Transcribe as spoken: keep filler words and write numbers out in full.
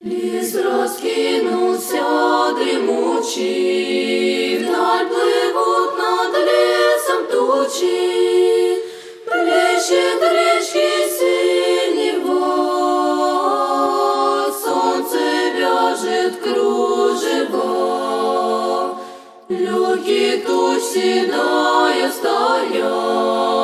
Лес раскинулся дремучий, вдаль плывут над лесом тучи, плещет речки синего, солнце вяжет кружево, легкий туч седая стая.